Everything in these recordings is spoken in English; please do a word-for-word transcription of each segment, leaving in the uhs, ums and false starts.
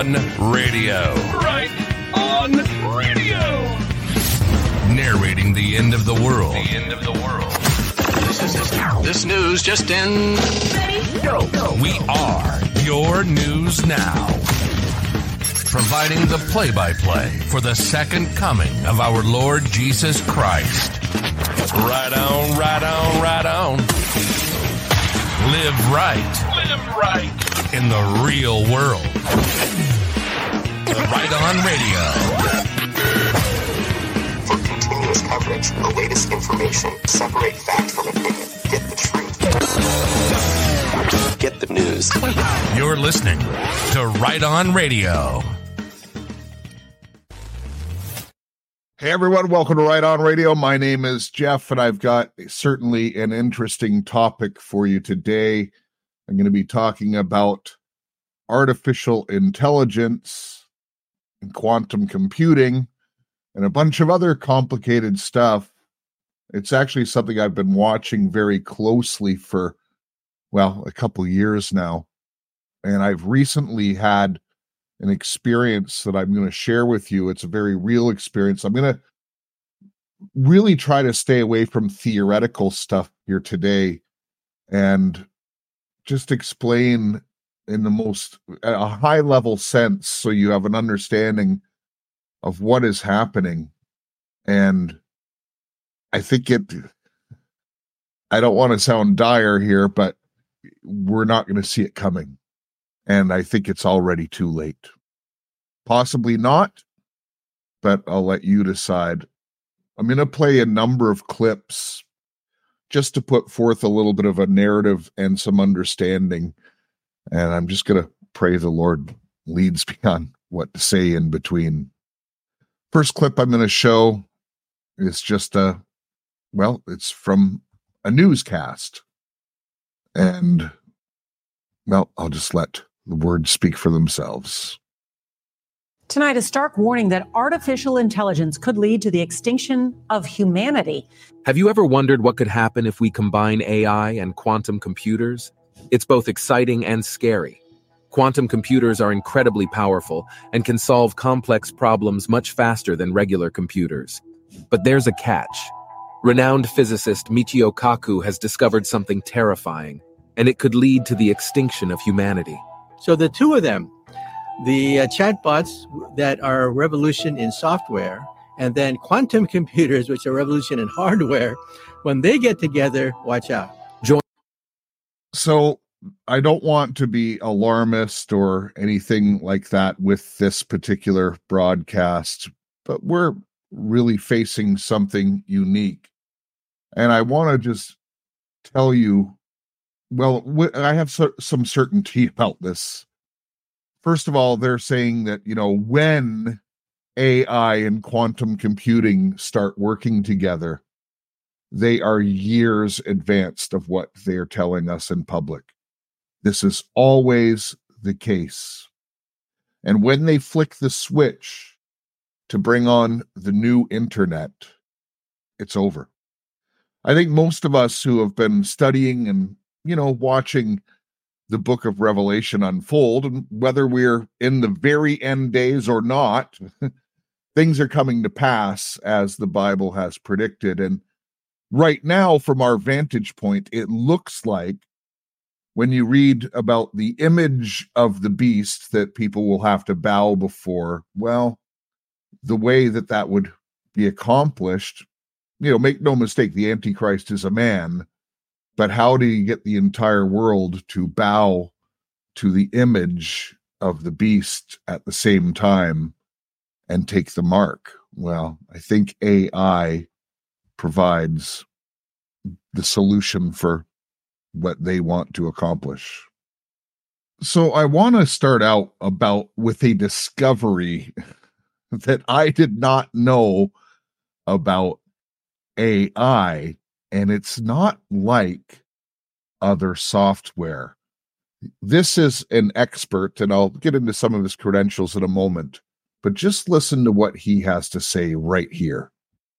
on Radio. Right on Radio. Narrating the end of the world. The end of the world. This news just in. Ready? Go. Go. We are your news now. Providing the play-by-play for the second coming of our Lord Jesus Christ. Right on, right on, right on. Live right. Live right. In the real world. Right on Radio. For continuous coverage, the latest information, separate fact from opinion, get the truth. Get the news. You're listening to Right on Radio. Hey everyone, welcome to Right on Radio. My name is Jeff, and I've got certainly an interesting topic for you today. I'm going to be talking about artificial intelligence and quantum computing and a bunch of other complicated stuff. It's actually something I've been watching very closely for, well, a couple years now. And I've recently had an experience that I'm going to share with you. It's a very real experience. I'm going to really try to stay away from theoretical stuff here today and just explain in the most a high level sense so you have an understanding of what is happening. And I think it, I don't want to sound dire here, but we're not going to see it coming. And I think it's already too late. Possibly not, but I'll let you decide. I'm going to play a number of clips just to put forth a little bit of a narrative and some understanding. And I'm just going to pray the Lord leads me on what to say in between. First clip I'm going to show is just a, well, it's from a newscast. And, well, I'll just let the words speak for themselves. Tonight, a stark warning that artificial intelligence could lead to the extinction of humanity. Have you ever wondered what could happen if we combine A I and quantum computers? It's both exciting and scary. Quantum computers are incredibly powerful and can solve complex problems much faster than regular computers. But there's a catch. Renowned physicist Michio Kaku has discovered something terrifying, and it could lead to the extinction of humanity. So the two of them, the uh, chatbots that are a revolution in software, and then quantum computers, which are a revolution in hardware, when they get together, watch out. Join. So I don't want to be alarmist or anything like that with this particular broadcast, but we're really facing something unique. And I want to just tell you, well, I have so, some certainty about this. First of all, they're saying that, you know, when A I and quantum computing start working together, they are years advanced of what they're telling us in public. This is always the case. And when they flick the switch to bring on the new internet, it's over. I think most of us who have been studying and, you know, watching the book of Revelation unfold, and whether we're in the very end days or not, things are coming to pass as the Bible has predicted. And right now, from our vantage point, it looks like when you read about the image of the beast that people will have to bow before, well, the way that that would be accomplished, you know, make no mistake, the Antichrist is a man. But how do you get the entire world to bow to the image of the beast at the same time and take the mark? Well, I think A I provides the solution for what they want to accomplish. So I want to start out about with a discovery that I did not know about A I. And it's not like other software. This is an expert, and I'll get into some of his credentials in a moment, but just listen to what he has to say right here.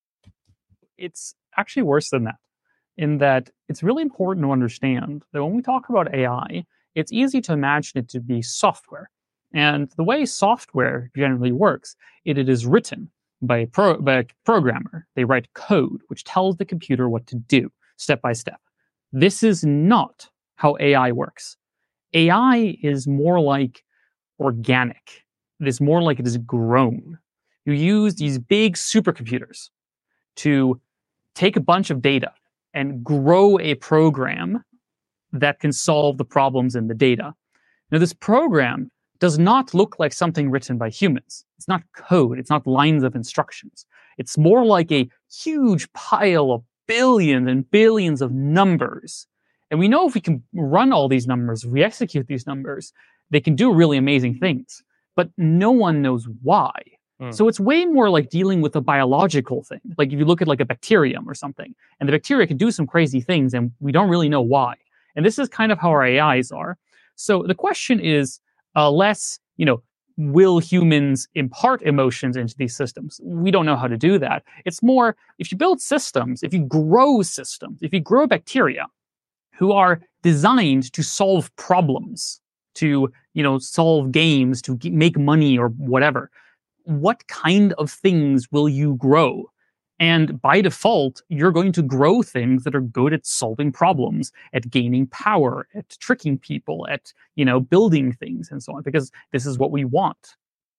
It's actually worse than that, in that it's really important to understand that when we talk about A I, it's easy to imagine it to be software. And the way software generally works, it, it is written by a, pro, by a programmer. They write code which tells the computer what to do step by step. This is not how A I works. A I is more like organic. It is more like it is grown. You use these big supercomputers to take a bunch of data and grow a program that can solve the problems in the data. Now, this program does not look like something written by humans. It's not code. It's not lines of instructions. It's more like a huge pile of billions and billions of numbers. And we know if we can run all these numbers, if we execute these numbers, they can do really amazing things. But no one knows why. Mm. So it's way more like dealing with a biological thing. Like if you look at like a bacterium or something, and the bacteria can do some crazy things, and we don't really know why. And this is kind of how our A Is are. So the question is uh, less, you know, will humans impart emotions into these systems? We don't know how to do that. It's more, if you build systems, if you grow systems, if you grow bacteria who are designed to solve problems, to, you know, solve games, to g- make money or whatever, what kind of things will you grow? And by default, you're going to grow things that are good at solving problems, at gaining power, at tricking people, at, you know, building things and so on, because this is what we want.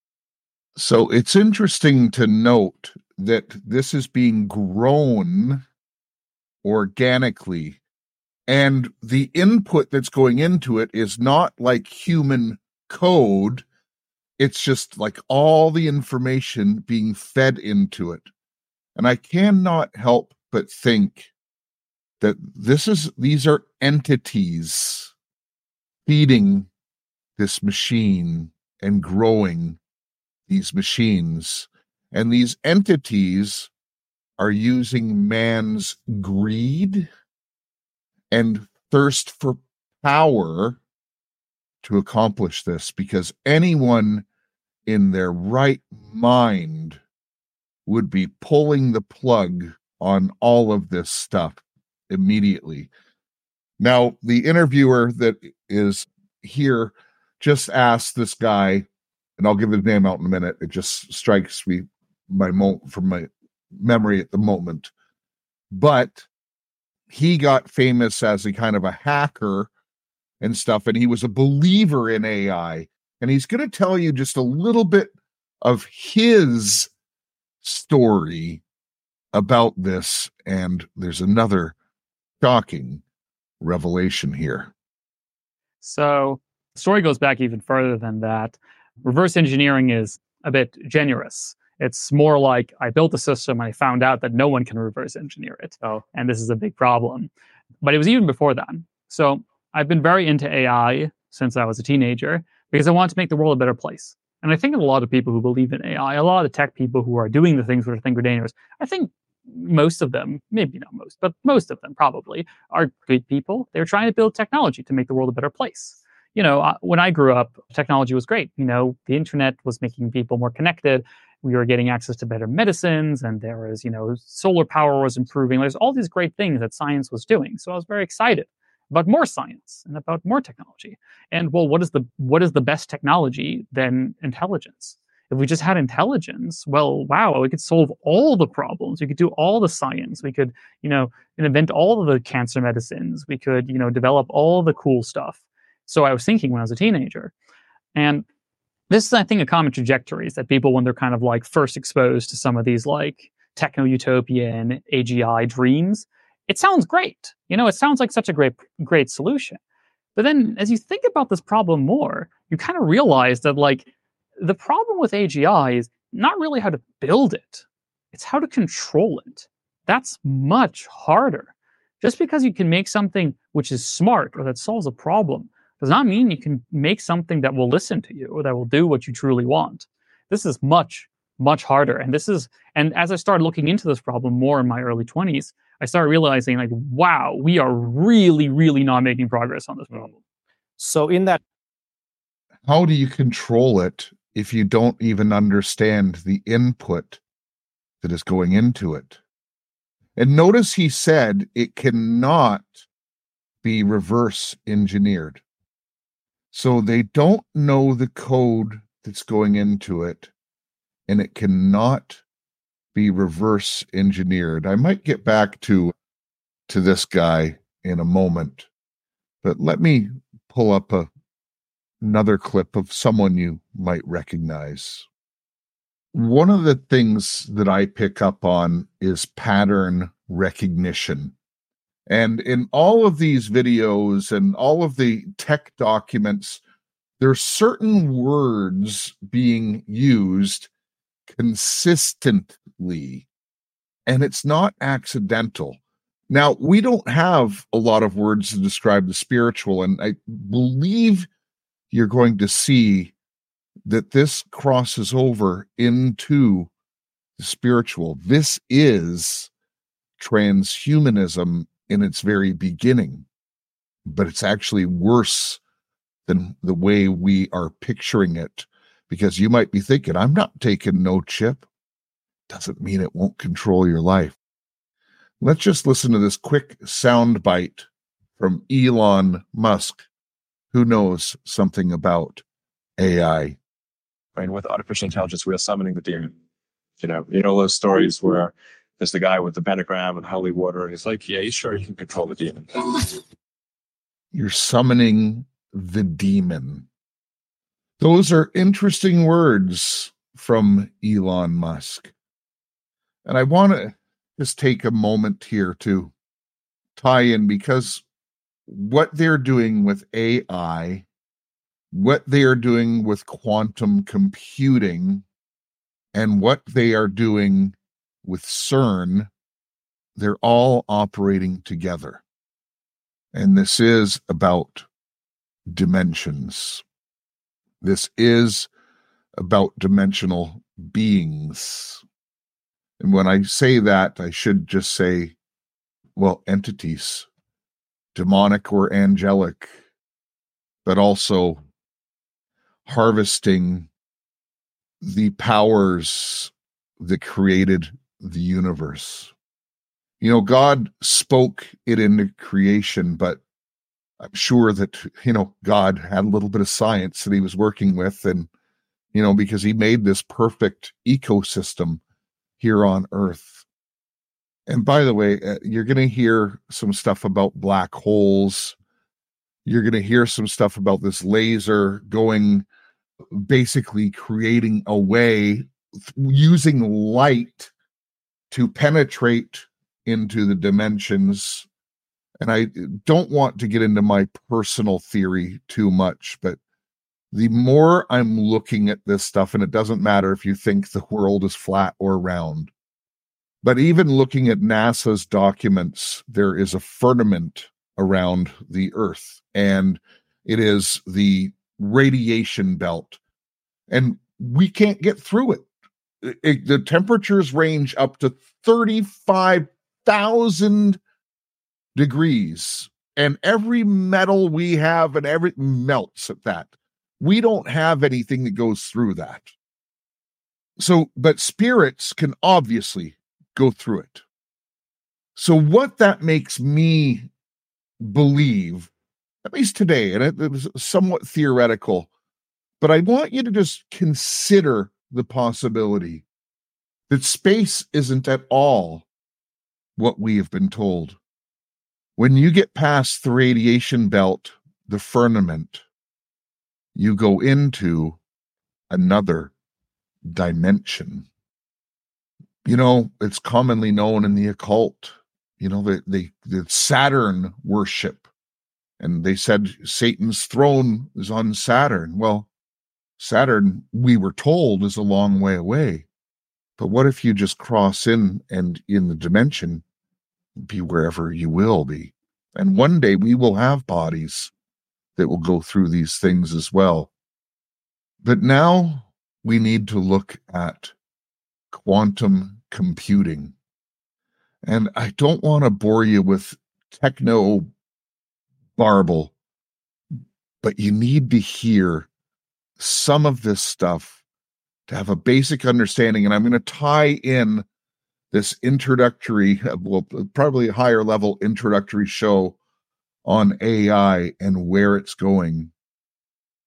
So it's interesting to note that this is being grown organically, and the input that's going into it is not like human code. It's just like all the information being fed into it. And I cannot help but think that this is these are entities feeding this machine and growing these machines. And these entities are using man's greed and thirst for power to accomplish this, because anyone in their right mind would be pulling the plug on all of this stuff immediately. Now, the interviewer that is here just asked this guy, and I'll give his name out in a minute. It just strikes me my mo- from my memory at the moment. But he got famous as a kind of a hacker and stuff, and he was a believer in A I. And he's going to tell you just a little bit of his story about this, and there's another shocking revelation here. So the story goes back even further than that. Reverse engineering is a bit generous. It's more like I built a system and I found out that no one can reverse engineer it. Oh. And this is a big problem. But it was even before that. So I've been very into A I since I was a teenager because I want to make the world a better place. And I think a lot of people who believe in A I, a lot of the tech people who are doing the things which I think are dangerous, I think most of them, maybe not most, but most of them probably are good people. They're trying to build technology to make the world a better place. You know, when I grew up, technology was great. You know, the internet was making people more connected. We were getting access to better medicines, and there was, you know, solar power was improving. There's all these great things that science was doing. So I was very excited about more science and about more technology. And well, what is the what is the best technology than intelligence? If we just had intelligence, well, wow, we could solve all the problems. We could do all the science. We could, you know, invent all of the cancer medicines. We could, you know, develop all the cool stuff. So I was thinking when I was a teenager. And this is, I think, a common trajectory is that people, when they're kind of like first exposed to some of these like techno-utopian A G I dreams, it sounds great. You know, it sounds like such a great, great solution. But then as you think about this problem more, you kind of realize that like the problem with A G I is not really how to build it. It's how to control it. That's much harder. Just because you can make something which is smart or that solves a problem does not mean you can make something that will listen to you or that will do what you truly want. This is much, much harder. And this is, and as I started looking into this problem more in my early twenties, I started realizing like, wow, we are really, really not making progress on this problem. So in that, how do you control it if you don't even understand the input that is going into it? And notice he said it cannot be reverse engineered. So they don't know the code that's going into it, and it cannot be reverse engineered. I might get back to to this guy in a moment, but let me pull up a, another clip of someone you might recognize. One of the things that I pick up on is pattern recognition. And in all of these videos and all of the tech documents, there are certain words being used consistently, and it's not accidental. Now, we don't have a lot of words to describe the spiritual, and I believe you're going to see that this crosses over into the spiritual. This is transhumanism in its very beginning, but it's actually worse than the way we are picturing it, because you might be thinking, I'm not taking no chip. Doesn't mean it won't control your life. Let's just listen to this quick sound bite from Elon Musk, who knows something about A I. Right, with artificial intelligence, we are summoning the demon. You know, you know those stories where there's the guy with the pentagram and holy water, and he's like, yeah, he's sure he can control the demon. You're summoning the demon. Those are interesting words from Elon Musk. And I want to just take a moment here to tie in, because what they're doing with A I, what they are doing with quantum computing, and what they are doing with CERN, they're all operating together. And this is about dimensions. This is about dimensional beings. And when I say that, I should just say, well, entities, demonic or angelic, but also harvesting the powers that created the universe. You know, God spoke it into creation, but I'm sure that, you know, God had a little bit of science that he was working with, and, you know, because he made this perfect ecosystem here on Earth. And by the way, uh, you're going to hear some stuff about black holes. You're going to hear some stuff about this laser going, basically creating a way, using light to penetrate into the dimensions. And I don't want to get into my personal theory too much, but the more I'm looking at this stuff, and it doesn't matter if you think the world is flat or round, but even looking at NASA's documents, there is a firmament around the Earth, and it is the radiation belt, and we can't get through it. It, it the temperatures range up to thirty-five thousand degrees, and every metal we have and everything melts at that. We don't have anything that goes through that. So, but spirits can obviously go through it. So what that makes me believe, at least today, and it, it was somewhat theoretical, but I want you to just consider the possibility that space isn't at all what we have been told. When you get past the radiation belt, the firmament, you go into another dimension. You know, it's commonly known in the occult, you know, the, the, the Saturn worship. And they said Satan's throne is on Saturn. Well, Saturn, we were told, is a long way away. But what if you just cross in and in the dimension, be wherever you will be? And one day we will have bodies that will go through these things as well. But now we need to look at quantum computing. And I don't want to bore you with techno barble, but you need to hear some of this stuff to have a basic understanding. And I'm going to tie in this introductory, well, probably a higher level introductory show on A I and where it's going.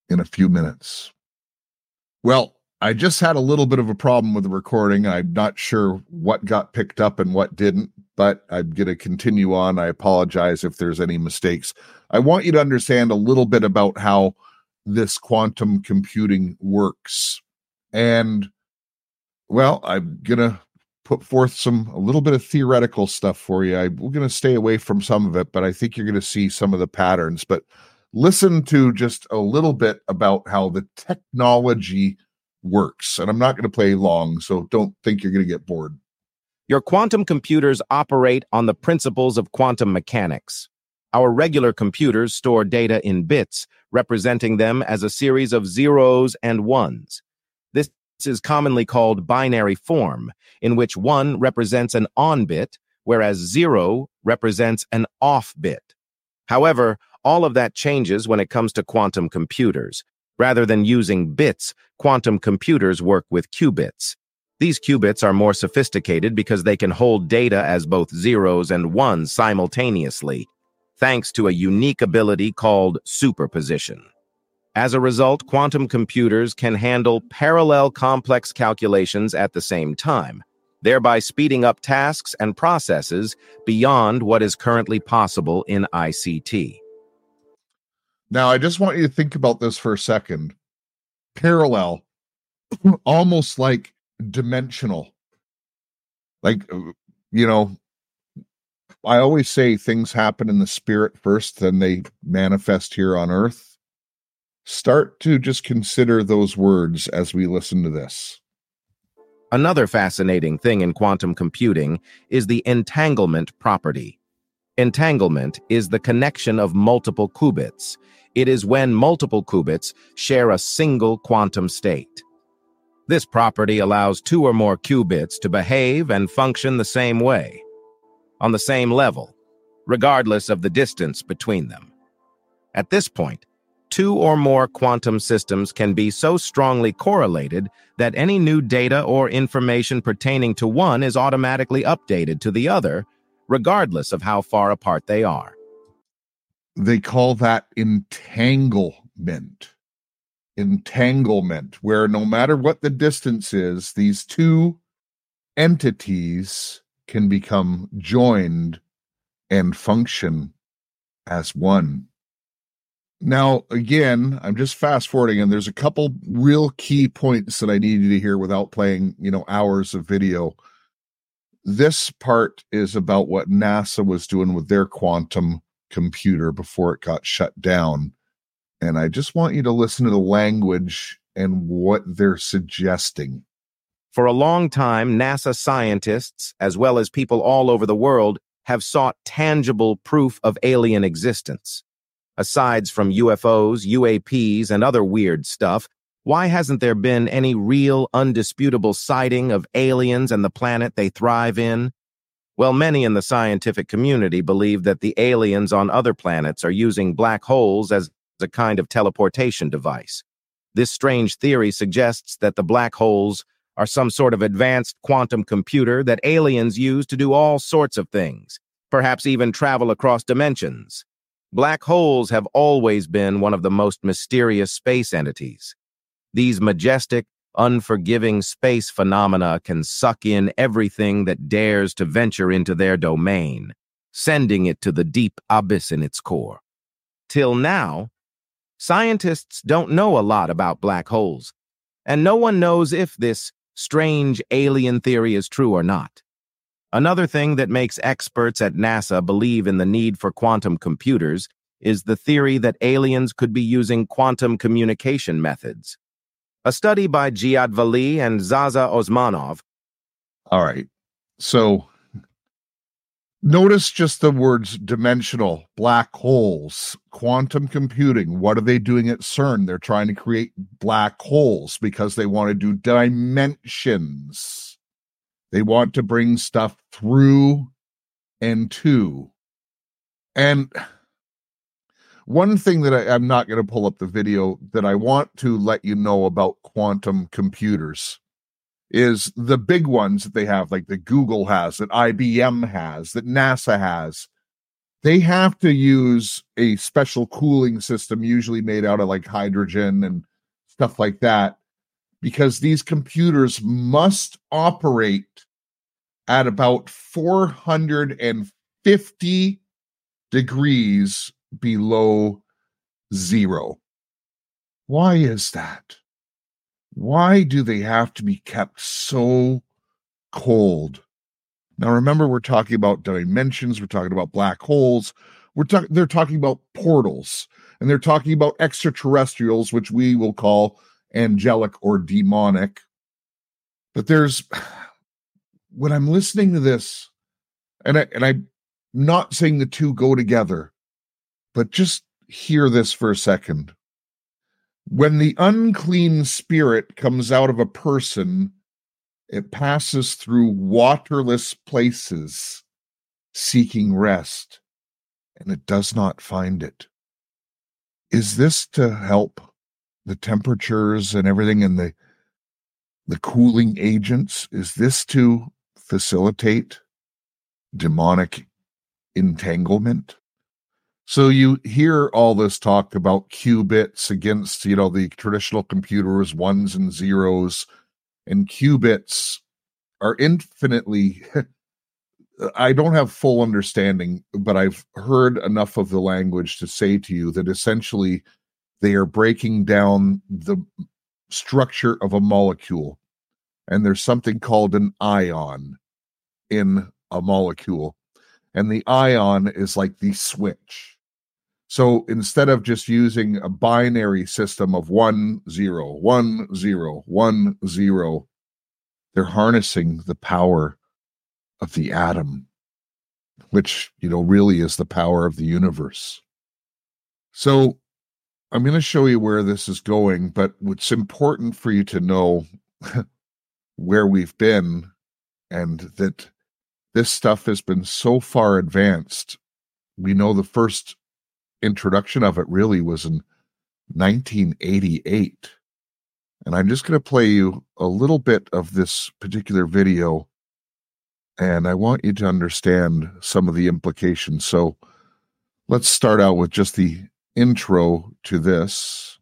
in a few minutes. Well, I just had a little bit of a problem with the recording. I'm not sure what got picked up and what didn't, but I'm going to continue on. I apologize if there's any mistakes. I want you to understand a little bit about how this quantum computing works. And, well, I'm going to put forth some a little bit of theoretical stuff for you. I, we're going to stay away from some of it, but I think you're going to see some of the patterns. But listen to just a little bit about how the technology works. And I'm not going to play long, so don't think you're going to get bored. Your quantum computers operate on the principles of quantum mechanics. Our regular computers store data in bits, representing them as a series of zeros and ones. This is commonly called binary form, in which one represents an on bit, whereas zero represents an off bit. However, all of that changes when it comes to quantum computers. Rather than using bits, quantum computers work with qubits. These qubits are more sophisticated because they can hold data as both zeros and ones simultaneously, thanks to a unique ability called superposition. As a result, quantum computers can handle parallel complex calculations at the same time, thereby speeding up tasks and processes beyond what is currently possible in I C T. Now, I just want you to think about this for a second. Parallel, almost like dimensional. Like, you know, I always say things happen in the spirit first, then they manifest here on earth. Start to just consider those words as we listen to this. Another fascinating thing in quantum computing is the entanglement property. Entanglement is the connection of multiple qubits. It is when multiple qubits share a single quantum state. This property allows two or more qubits to behave and function the same way, on the same level, regardless of the distance between them. At this point, two or more quantum systems can be so strongly correlated that any new data or information pertaining to one is automatically updated to the other, regardless of how far apart they are. They call that entanglement. Entanglement, where no matter what the distance is, these two entities can become joined and function as one. Now, again, I'm just fast forwarding, and there's a couple real key points that I need you to hear without playing, you know, hours of video. This part is about what NASA was doing with their quantum computer before it got shut down. And I just want you to listen to the language and what they're suggesting. For a long time, NASA scientists, as well as people all over the world, have sought tangible proof of alien existence. Aside from U F Os, U A Ps, and other weird stuff, why hasn't there been any real, undisputable sighting of aliens and the planet they thrive in? Well, many in the scientific community believe that the aliens on other planets are using black holes as a kind of teleportation device. This strange theory suggests that the black holes are some sort of advanced quantum computer that aliens use to do all sorts of things, perhaps even travel across dimensions. Black holes have always been one of the most mysterious space entities. These majestic, unforgiving space phenomena can suck in everything that dares to venture into their domain, sending it to the deep abyss in its core. Till now, scientists don't know a lot about black holes, and no one knows if this strange alien theory is true or not. Another thing that makes experts at NASA believe in the need for quantum computers is the theory that aliens could be using quantum communication methods. A study by Jihad Vali and Zaza Osmanov. All right. So notice just the words dimensional, black holes, quantum computing. What are they doing at CERN? They're trying to create black holes because they want to do dimensions. They want to bring stuff through and to. And one thing that I, I'm not going to pull up the video that I want to let you know about quantum computers is the big ones that they have, like that Google has, that I B M has, that NASA has. they have to use a special cooling system, usually made out of like hydrogen and stuff like that, because these computers must operate at about four hundred fifty degrees below zero. Why is that? Why do they have to be kept so cold? Now, remember, we're talking about dimensions. We're talking about black holes. We're talking. They're talking about portals, and they're talking about extraterrestrials, which we will call angelic or demonic. But there's, when I'm listening to this, and I and I'm not saying the two go together, but just hear this for a second. When the unclean spirit comes out of a person, it passes through waterless places, seeking rest, and it does not find it. Is this to help the temperatures and everything and the, the cooling agents? Is this to facilitate demonic entanglement? So you hear all this talk about qubits against, you know, the traditional computers, ones and zeros, and qubits are infinitely, I don't have full understanding, but I've heard enough of the language to say to you that essentially they are breaking down the structure of a molecule. And there's something called an ion in a molecule. And the ion is like the switch. So instead of just using a binary system of one, zero, one, zero, one, zero, they're harnessing the power of the atom, which, you know, really is the power of the universe. So I'm going to show you where this is going, but what's important for you to know where we've been, and that this stuff has been so far advanced. We know the first introduction of it really was in nineteen eighty-eight. And I'm just going to play you a little bit of this particular video, and I want you to understand some of the implications. So let's start out with just the intro to this.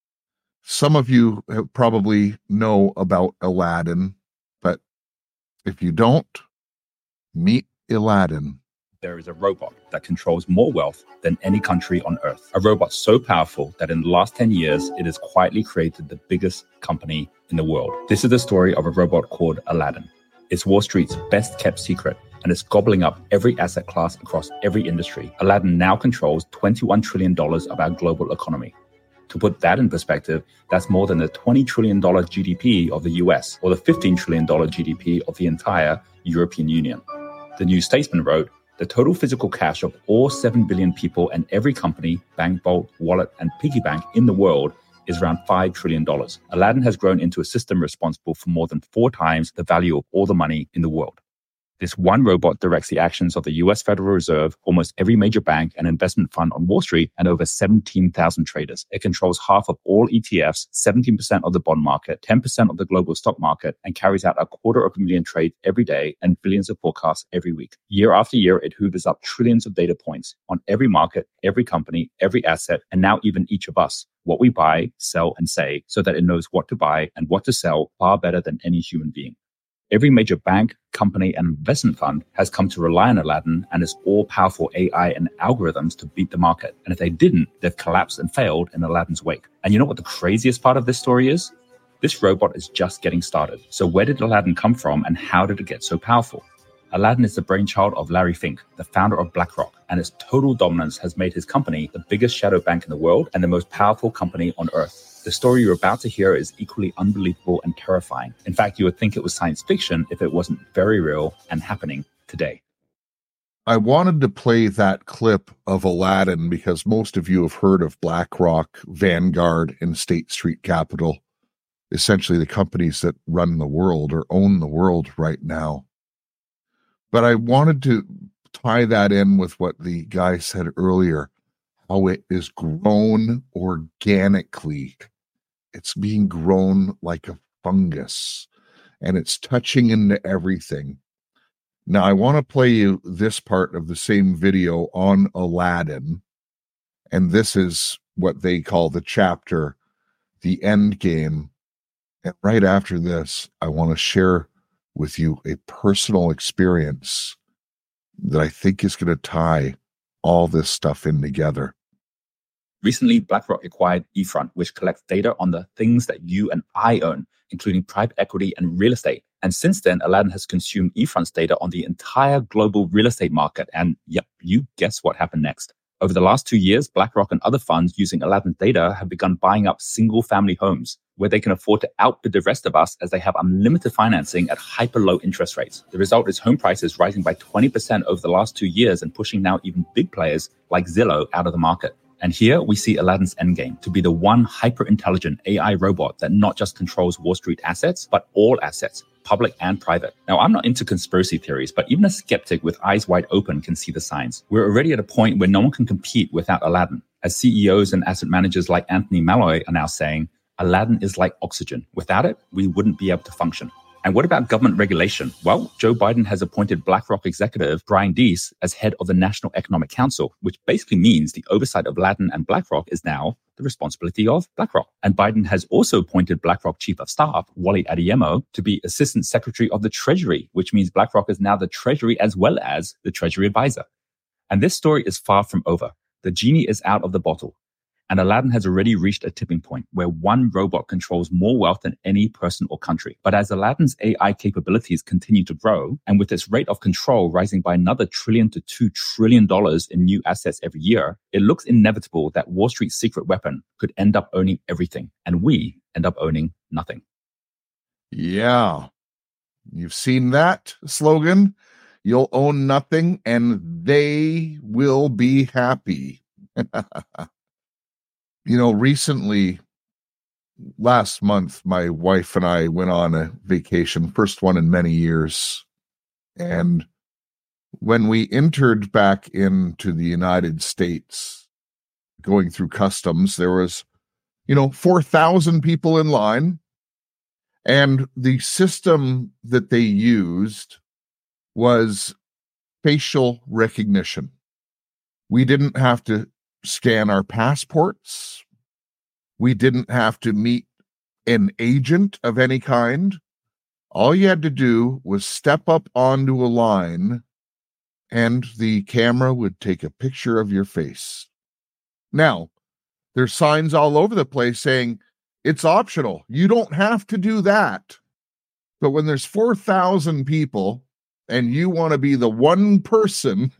Some of you have probably know about Aladdin, but if you don't, meet Aladdin. There is a robot that controls more wealth than any country on earth. A robot so powerful that in the last ten years, it has quietly created the biggest company in the world. This is the story of a robot called Aladdin. It's Wall Street's best kept secret, and it's gobbling up every asset class across every industry. Aladdin now controls twenty-one trillion dollars of our global economy. To put that in perspective, that's more than the twenty trillion dollars G D P of the U S or the fifteen trillion dollars G D P of the entire European Union. The New Statesman wrote, the total physical cash of all seven billion people and every company, bank, vault, wallet, and piggy bank in the world is around five trillion dollars. Aladdin has grown into a system responsible for more than four times the value of all the money in the world. This one robot directs the actions of the U S Federal Reserve, almost every major bank and investment fund on Wall Street, and over seventeen thousand traders. It controls half of all E T Fs, seventeen percent of the bond market, ten percent of the global stock market, and carries out a quarter of a million trades every day and billions of forecasts every week. Year after year, it hoovers up trillions of data points on every market, every company, every asset, and now even each of us, what we buy, sell, and say, so that it knows what to buy and what to sell far better than any human being. Every major bank, company, and investment fund has come to rely on Aladdin and its all-powerful A I and algorithms to beat the market. And if they didn't, they've collapsed and failed in Aladdin's wake. And you know what the craziest part of this story is? This robot is just getting started. So where did Aladdin come from, and how did it get so powerful? Aladdin is the brainchild of Larry Fink, the founder of BlackRock, and its total dominance has made his company the biggest shadow bank in the world and the most powerful company on earth. The story you're about to hear is equally unbelievable and terrifying. In fact, you would think it was science fiction if it wasn't very real and happening today. I wanted to play that clip of Aladdin because most of you have heard of BlackRock, Vanguard, and State Street Capital, essentially the companies that run the world or own the world right now. But I wanted to tie that in with what the guy said earlier, how it is grown organically. It's being grown like a fungus, and it's touching into everything. Now, I want to play you this part of the same video on Aladdin. And this is what they call the chapter, the end game. And right after this, I want to share with you a personal experience that I think is going to tie all this stuff in together. Recently, BlackRock acquired eFront, which collects data on the things that you and I own, including private equity and real estate. And since then, Aladdin has consumed eFront's data on the entire global real estate market. And yep, you guess what happened next. Over the last two years, BlackRock and other funds using Aladdin's data have begun buying up single-family homes where they can afford to outbid the rest of us as they have unlimited financing at hyper-low interest rates. The result is home prices rising by twenty percent over the last two years and pushing now even big players like Zillow out of the market. And here we see Aladdin's endgame to be the one hyper-intelligent A I robot that not just controls Wall Street assets, but all assets, public and private. Now, I'm not into conspiracy theories, but even a skeptic with eyes wide open can see the signs. We're already at a point where no one can compete without Aladdin. As C E Os and asset managers like Anthony Malloy are now saying, Aladdin is like oxygen. Without it, we wouldn't be able to function. And what about government regulation? Well, Joe Biden has appointed BlackRock executive Brian Deese as head of the National Economic Council, which basically means the oversight of Aladdin and BlackRock is now the responsibility of BlackRock. And Biden has also appointed BlackRock Chief of Staff, Wally Adeyemo, to be Assistant Secretary of the Treasury, which means BlackRock is now the Treasury as well as the Treasury Advisor. And this story is far from over. The genie is out of the bottle. And Aladdin has already reached a tipping point where one robot controls more wealth than any person or country. But as Aladdin's A I capabilities continue to grow, and with its rate of control rising by another trillion to two trillion dollars in new assets every year, it looks inevitable that Wall Street's secret weapon could end up owning everything, and we end up owning nothing. Yeah. You've seen that slogan? You'll own nothing, and they will be happy. You know, recently, last month, my wife and I went on a vacation, first one in many years. And when we entered back into the United States, going through customs, there was, you know, four thousand people in line. And the system that they used was facial recognition. We didn't have to scan our passports. We didn't have to meet an agent of any kind. All you had to do was step up onto a line and the camera would take a picture of your face. Now, there's signs all over the place saying it's optional. You don't have to do that. But when there's four thousand people and you want to be the one person,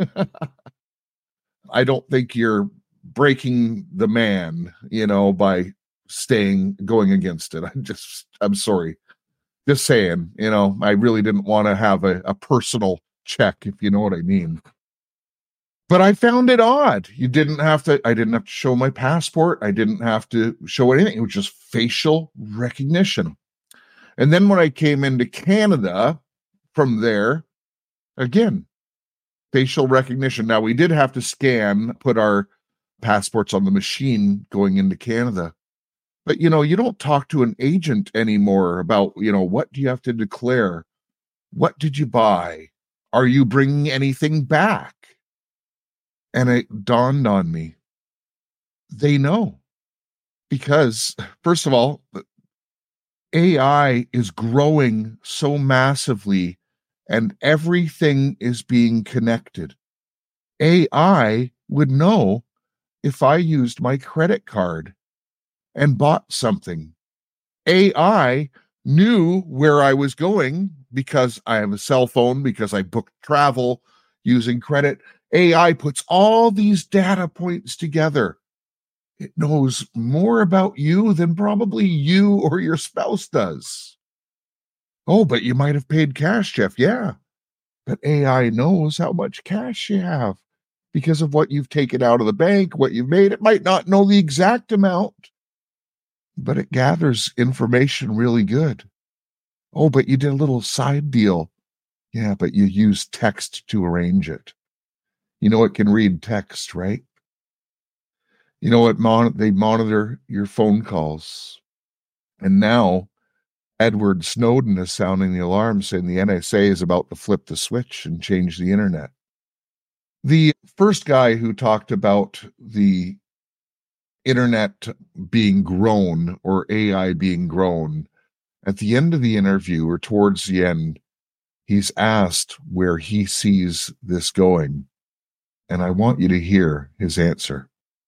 I don't think you're breaking the man, you know, by staying, going against it. I just, I'm sorry. Just saying, you know, I really didn't want to have a, a personal check, if you know what I mean. But I found it odd. You didn't have to, I didn't have to show my passport. I didn't have to show anything. It was just facial recognition. And then when I came into Canada from there, again, facial recognition. Now, we did have to scan, put our passports on the machine going into Canada. But, you know, you don't talk to an agent anymore about, you know, what do you have to declare? What did you buy? Are you bringing anything back? And it dawned on me, they know. Because, first of all, A I is growing so massively and everything is being connected. A I would know if I used my credit card and bought something. A I knew where I was going because I have a cell phone, because I booked travel using credit. A I puts all these data points together. It knows more about you than probably you or your spouse does. Oh, but you might have paid cash, Jeff. Yeah, but A I knows how much cash you have because of what you've taken out of the bank, what you've made. It might not know the exact amount, but it gathers information really good. Oh, but you did a little side deal. Yeah, but you used text to arrange it. You know, it can read text, right? You know what? Mon- they monitor your phone calls. And now, Edward Snowden is sounding the alarm, saying the N S A is about to flip the switch and change the internet. The first guy who talked about the internet being grown or A I being grown, at the end of the interview or towards the end, he's asked where he sees this going. And I want you to hear his answer.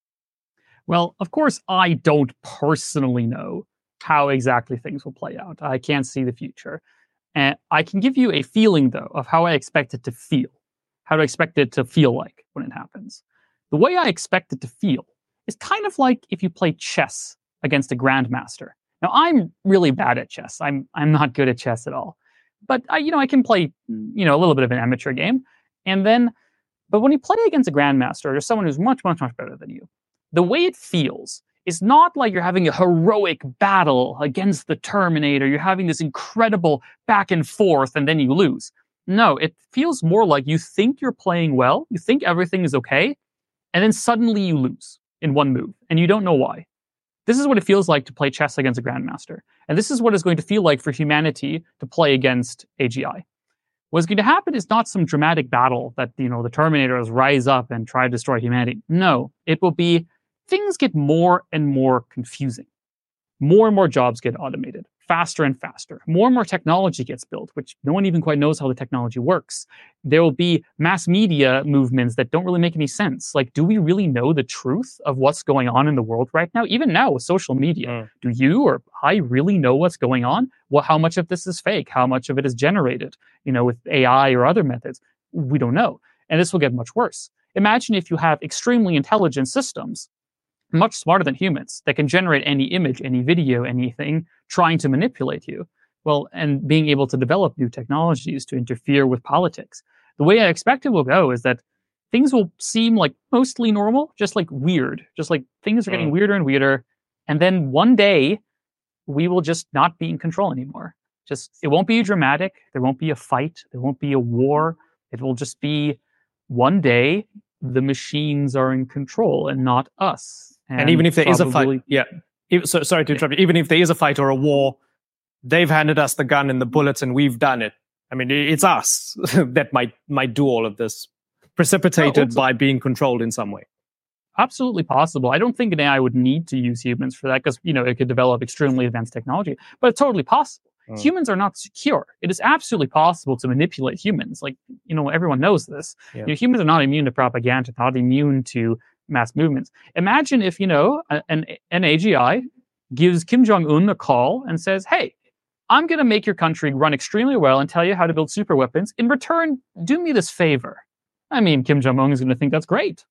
Well, of course, I don't personally know how exactly things will play out. I can't see the future. And I can give you a feeling, though, of how I expect it to feel, how I expect it to feel like when it happens. The way I expect it to feel is kind of like if you play chess against a grandmaster. Now, I'm really bad at chess. I'm I'm not good at chess at all. But, I, you know, I can play, you know, a little bit of an amateur game. And then, but when you play against a grandmaster or someone who's much, much, much better than you, the way it feels is not like you're having a heroic battle against the Terminator. You're having this incredible back and forth and then you lose. No, it feels more like you think you're playing well. You think everything is okay. And then suddenly you lose in one move and you don't know why. This is what it feels like to play chess against a grandmaster. And this is what it's going to feel like for humanity to play against A G I. What's going to happen is not some dramatic battle that, you know, the Terminators rise up and try to destroy humanity. No, it will be things get more and more confusing. More and more jobs get automated, faster and faster. More and more technology gets built, which no one even quite knows how the technology works. There will be mass media movements that don't really make any sense. Like, do we really know the truth of what's going on in the world right now? Even now with social media, mm. do you or I really know what's going on? Well, how much of this is fake? How much of it is generated, you know, with A I or other methods? We don't know. And this will get much worse. Imagine if you have extremely intelligent systems, much smarter than humans, that can generate any image, any video, anything, trying to manipulate you. Well, and being able to develop new technologies to interfere with politics. The way I expect it will go is that things will seem like mostly normal, just like weird, just like things are getting mm. weirder and weirder. And then one day we will just not be in control anymore. Just, it won't be dramatic. There won't be a fight. There won't be a war. It will just be one day the machines are in control and not us. And, and even if there probably, is a fight, yeah. If, so, sorry to interrupt you. Even if there is a fight or a war, they've handed us the gun and the bullets, and we've done it. I mean, it's us that might might do all of this, precipitated oh, by being controlled in some way. Absolutely possible. I don't think an A I would need to use humans for that because, you know, it could develop extremely advanced technology, but it's totally possible. Mm. Humans are not secure. It is absolutely possible to manipulate humans. Like, you know, everyone knows this. Yeah. You know, humans are not immune to propaganda, not immune to mass movements. Imagine if, you know, an, an A G I gives Kim Jong-un a call and says, hey, I'm going to make your country run extremely well and tell you how to build super weapons. In return, do me this favor. I mean, Kim Jong-un is going to think that's great.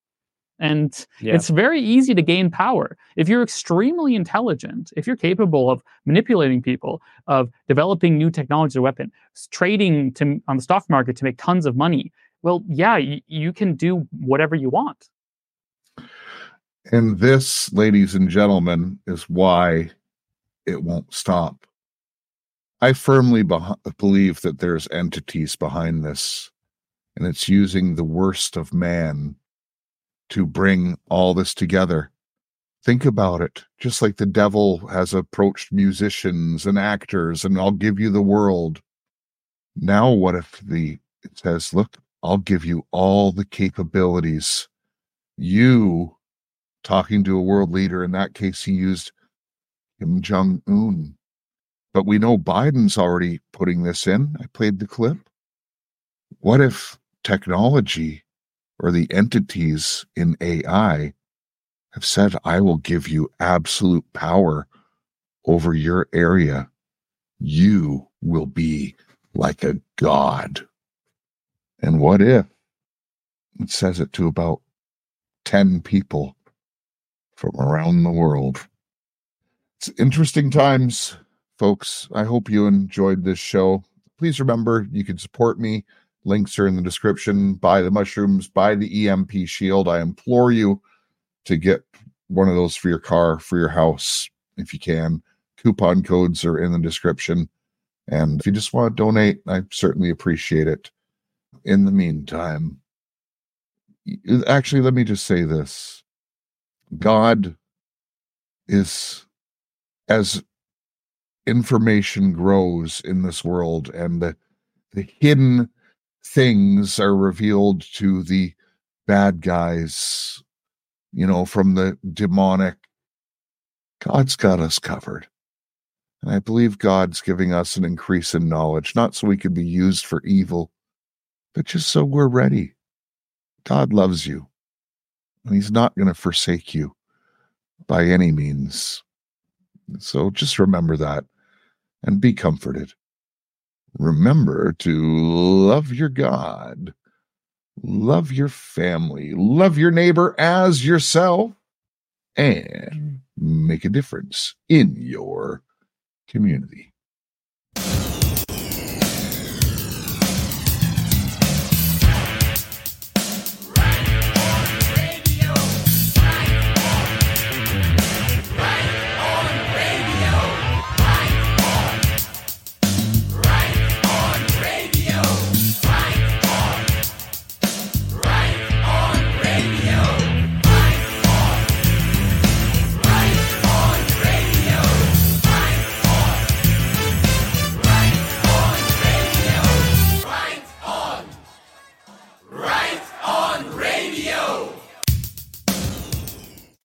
And yeah. It's very easy to gain power. If you're extremely intelligent, if you're capable of manipulating people, of developing new technology or weapon, trading to, on the stock market to make tons of money, well, yeah, you, you can do whatever you want. And this, ladies and gentlemen, is why it won't stop. I firmly be- believe that there's entities behind this, and it's using the worst of man to bring all this together. Think about it. Just like the devil has approached musicians and actors, and I'll give you the world. Now what if the it says, look, I'll give you all the capabilities. You, talking to a world leader, in that case, he used Kim Jong-un. But we know Biden's already putting this in. I played the clip. What if technology or the entities in A I have said, I will give you absolute power over your area. You will be like a god. And what if it says it to about ten people from around the world? It's interesting times, folks. I hope you enjoyed this show. Please remember, you can support me. Links are in the description. Buy the mushrooms, buy the E M P shield. I implore you to get one of those for your car, for your house, if you can. Coupon codes are in the description. And if you just want to donate, I certainly appreciate it. In the meantime, actually, let me just say this. God is, as information grows in this world and the, the hidden things are revealed to the bad guys, you know, from the demonic, God's got us covered. And I believe God's giving us an increase in knowledge, not so we can be used for evil, but just so we're ready. God loves you, and he's not going to forsake you by any means. So just remember that and be comforted. Remember to love your God, love your family, love your neighbor as yourself, and make a difference in your community.